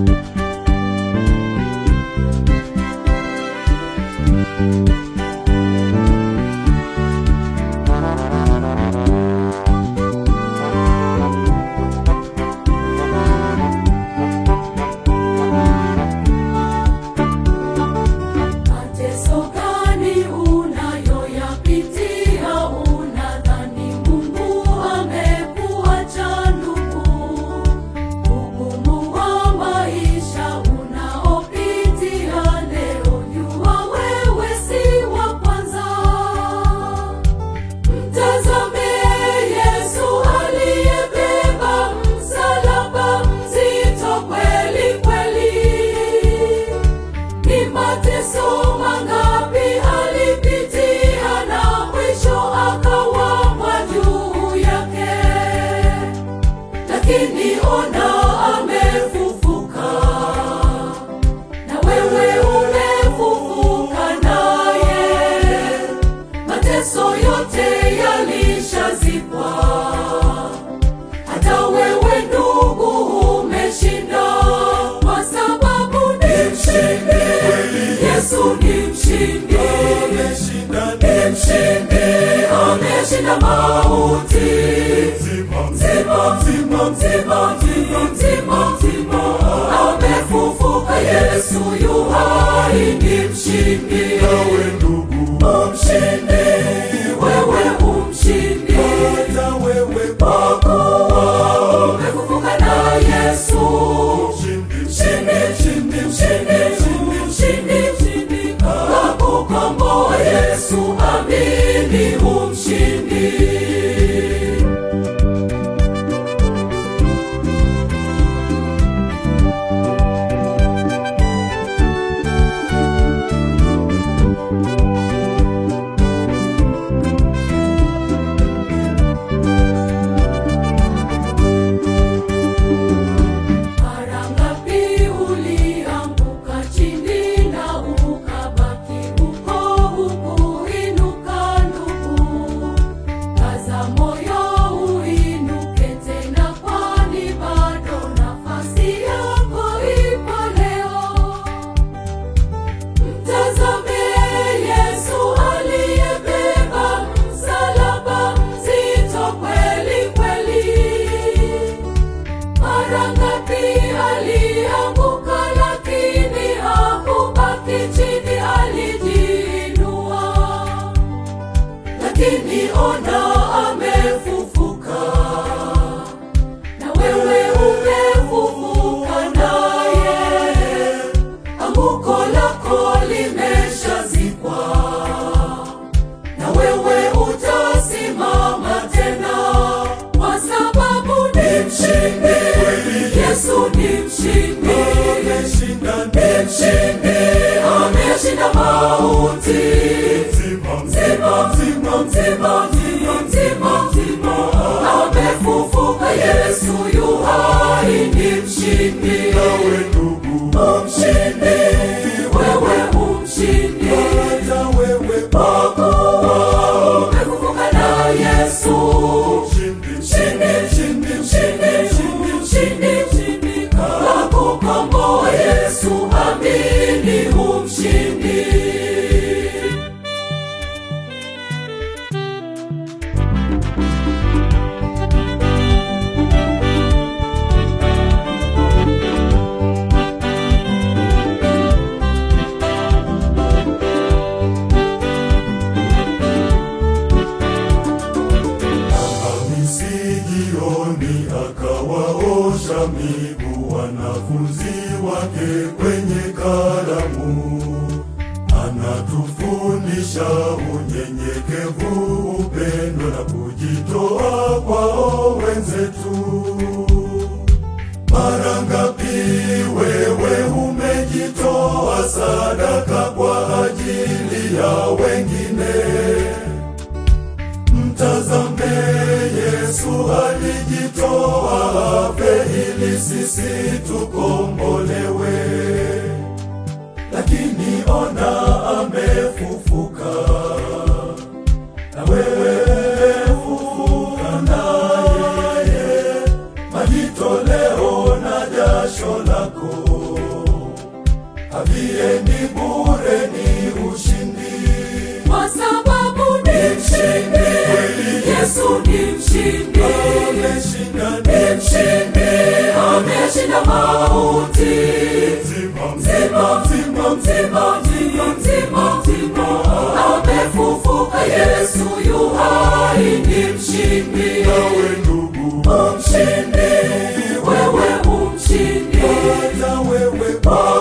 Ameshinda mauti, mzima, amefufuka. Yesu yu hai, ni mshindi. Wewe ndugu umshindi, wewe umshindi, hata wewe pako umefufuka na Yesu. Mshindi, akukomboa Yesu, amini umshindi. Lakini ona amefufuka, na wewe umefufuka naye. Anguko lako limeshazikwa, na wewe utasimama tena, kwa sababu ni mshindi. Yesu ni mshindi, ameshinda mauti. Mzima, amefufuka. Yesu yu hai, ni mshindi. Wewe ndugu umshindi, wewe umshindi, hata wewe pako umefufuka na Yesu. Mshindi, akukomboa Yesu, amini umshindi. Jioni akawaosha miguu wanafunzi wake kwenye karamu. Anatufundisha unyenyekevu, upendo na kujitoa kwao wenzetu. Mara ngapi wewe umejitoa sadaka kwa ajili ya wengine? Mtazame Yesu alijitoa afe ili sisi tukombolewe. Lakini ona amefufuka, na wewe umefufuka naye. Majitoleo na jasho lako Alieni bure ni ushindi. Kwa sababu ni mshindi, Yesu ni mshindi. Ameshinda, Ni mshindi, ameshinda mauti. mzima, Mzima, mzima, mzima, mzima, mzima, mzima. Amefufuka Yesu yu hai, ni mshindi. nawe ndugu, Umshindi, wewe umshindi. na wewe